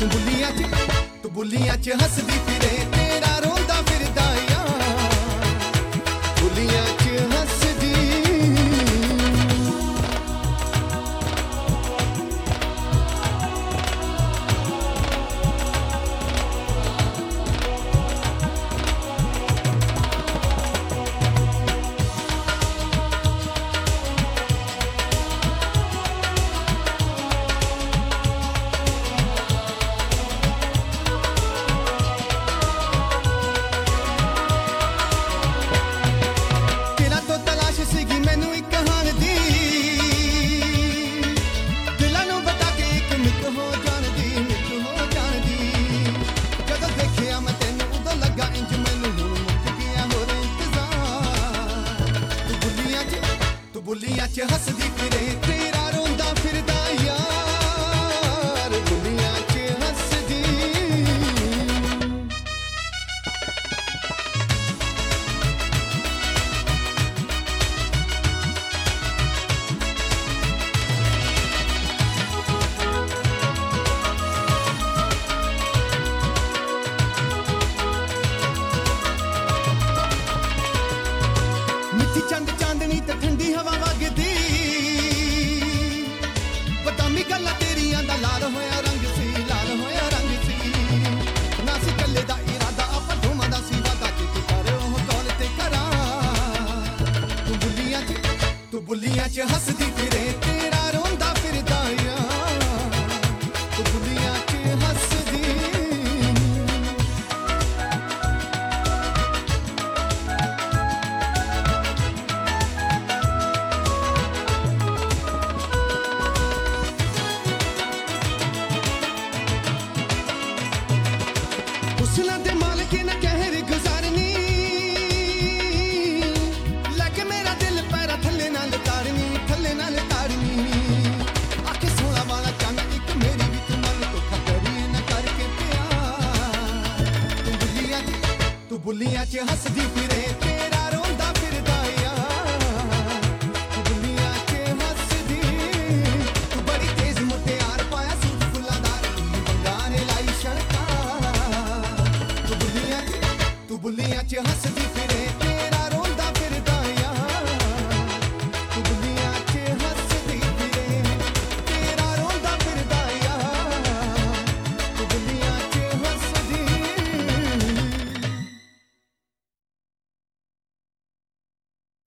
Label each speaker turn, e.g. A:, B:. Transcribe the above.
A: ਤੂੰ ਬੁੱਲੀਆਂ 'ਚ ਹੱਸਦੀ ਫਿਰੇ ਤੇਰਾ ਰੋਂਦਾ ਫਿਰਦਾ ਯਾਰ ਬੁੱਲੀਆਂ 'ਚ ਹੱਸਦੀ ਬੁੱਲੀਆਂ 'ਚ ਹੱਸਦੀ ਫਿਰੇ ਤੇਰਾ ਰੋਂਦਾ ਫਿਰਦਾ ਯਾਰ ਬੁੱਲੀਆਂ 'ਚ ਹੱਸਦੀ ਮਿੱਠੀ ਚੰਦ ਚਾਂਦਨੀ ਤੇ ਠੰਡੀ ਹਵਾ ਵਗਦੀ ਬਦਾਮੀ ਗੱਲਾਂ ਤੇਰੀਆਂ ਦਾ ਲਾਲ ਹੋਇਆ ਰੰਗ ਸੀ ਨਾ ਸੀ ਕੱਲੇ ਦਾ ਇਰਾਦਾ ਆਪਾਂ ਦੋਵਾਂ ਦਾ ਸੀ ਵਾਦਾ ਕਿ ਤੂੰ ਕਰ ਉਹ ਕੌਲ ਤੇ ਕਰਾਂ ਤੂੰ ਬੁੱਲੀਆਂ 'ਚ ਹੱਸਦੀ ਫਿਰੇ ਤੇਰਾ ਰੋਂਦਾ ਫਿਰਦਾ ਯਾਰ ਤੂੰ ਬੁੱਲੀਆਂ 'ਚ ਹੱਸਦੀ ਹੁਸਨਾਂ ਦੇ ਮਾਲਕੇ ਨਾ ਕਹਿਰ ਗੁਜ਼ਾਰਨੀ ਲੈ ਕੇ ਮੇਰਾ ਦਿਲ ਪੈਰਾਂ ਥੱਲੇ ਨਾਲ ਤਾੜਨੀ ਆਖੇ ਸੋਹਣਾ ਵਾਲਾ ਚੰਨ ਇੱਕ ਮੇਰੀ ਵੀ ਤੂੰ ਮਨ ਧੋਖਾ ਕਰੀ ਨਾ ਕਰਕੇ ਪਿਆਰ ਤੂੰ ਬੁੱਲੀਆਂ 'ਚ ਹੱਸਦੀ ਫਿਰੇ ਤੇਰਾ ਰੋਂਦਾ ਫਿਰਦਾ ਯਾਰ ਤੂੰ ਬੁੱਲੀਆਂ 'ਚ ਹੱਸਦੀ ਤੂੰ ਬੜੀ ਤੇਜ਼ ਮੁਟਿਆਰ ਪਾਇਆ ਸੂਟ ਫੁੱਲਾਦਾਰ ਬੰਗਾਰੇ ਲਾਈ ਸ਼ਰਤਾਂ ਤੂੰ ਬੁੱਲੀਆਂ 'ਚ ਹੱਸਦੀ